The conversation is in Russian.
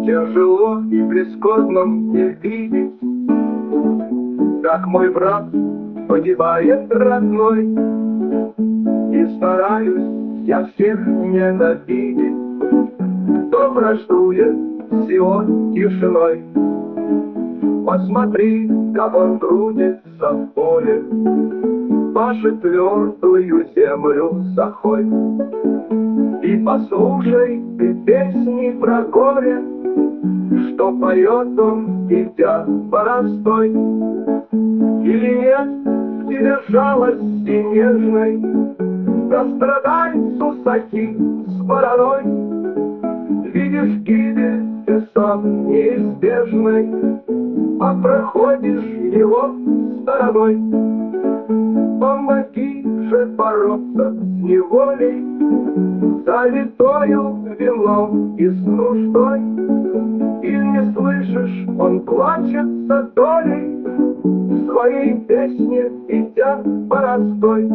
Тяжело и бесплодно мне видеть, как мой брат погибает родной. И стараюсь я всех ненавидеть, кто враждует с его тишиной. Посмотри, как он трудится в поле, пашет твердую землю сахой. И послушай ты песни про горе, что поет он, идя боростой. Или нет в тебе жалости нежной к страдальцу сахи с бороной? Видишь гибель ты сам неизбежной, а проходишь его стороной. Помоги же бороться с неволей, залитою вином и с нуждой. Или не слышишь, он плачется долей в своей песне, идя боростой.